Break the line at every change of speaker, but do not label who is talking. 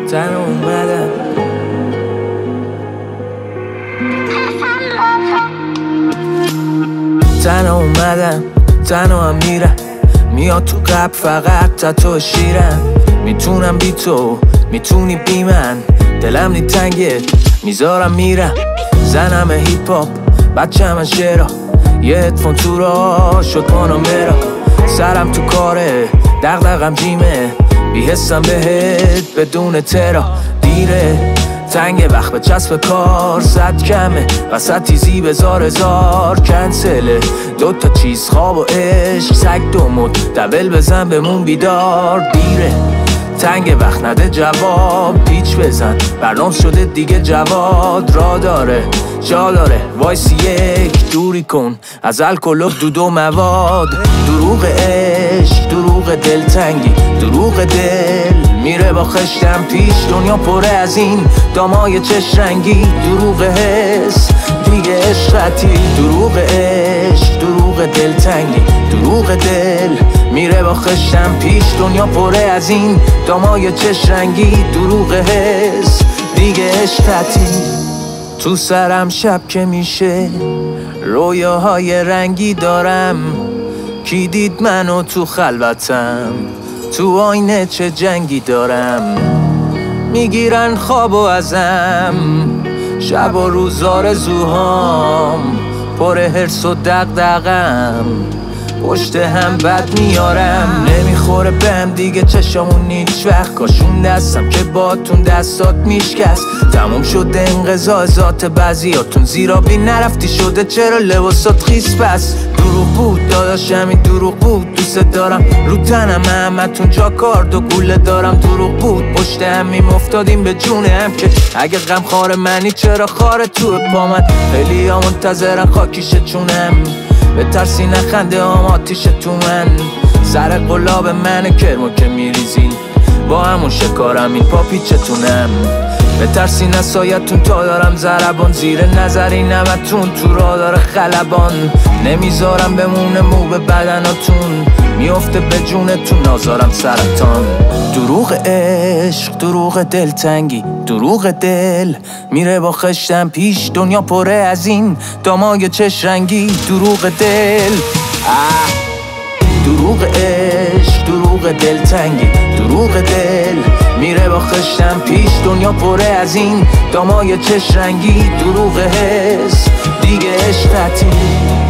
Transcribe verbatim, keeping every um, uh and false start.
تن اومدم تن اومدم تنها هم میرم، میاد تو قبل فقط تا تو شیرم. میتونم بی تو، میتونی بی من، دلم نی تنگه میذارم میرم. زنم هیپ هاپ، بچه من شعرها، یه هدفون تو را شد پانامرا. سرم تو کاره، دغدغم جیمه، بیحسم بهت بدون ترا. دیره تنگ وقت به چسب کار، صد کمه وسط تیزی بزار هزار کنسله. دوتا چیز خواب و عشق، سگ دومد دبل بزن بمون بیدار. دیره تنگ وقت نده جواب، پیچ بزن برنامه شده دیگه جواد. را داره جا داره وایسی یک دوری کن از الکل و دود و مواد. دروغ عشق، دروغ دلتنگی، دروغ دل میره با خشتم پیش. دنیا پره از این دامای چش رنگی، دروغ حس دیگه عشقتی. دروغ عشق، دروغ دلتنگی، دروغ دل میره با خشتم پیش. دنیا پره از این دامای چش رنگی، دروغ حس دیگه عشقتی. تو سرم شب که میشه رویاهای رنگی دارم. کی دید منو تو خلوتم، تو آینه چه جنگی دارم. میگیرن خوابو ازم، شب و روز آرزوهام، پر حرص و دغدغم، پشت هم بد میارم. نمیخوره بهم دیگه چشامون هیچ وقت، کاشون دستم که باتون دستات میشکست. تموم شده انقضا ذات بعضیاتون، زیرا بی نرفتی شده چرا لباسات خیس. پس دروغ بود داداش، همین دروغ بود. دوست دارم رو تنم همتون جا کارد و گوله دارم. دروغ بود پشت همیم افتادیم به جون هم، که اگه غم خار منی چرا خار تو پامن. خیلی ها منتظرن خاکیشه چونم، به ترسی نخنده هم آتیش تو من. سر قلاب من کرمو که میریزین، با همون شکارم این پاپیچتونم. به ترسی نسایتون تا دارم زربان، زیر نظری نمتون تو را داره خلبان. نمیذارم بمونه مو به بدناتون، میفته به جونتون نازارم سرطان. دروغ عشق، دروغ دلتنگی، دروغ دل میره با خشتم پیش. دنیا پره از این دامای چش رنگی، دروغ دل. آه. دروغ عشق، دروغ دلتنگی، دروغ دل میره با خشتم پیش. دنیا پره از این دامای چش رنگی، دروغ حس دیگه عشقتی.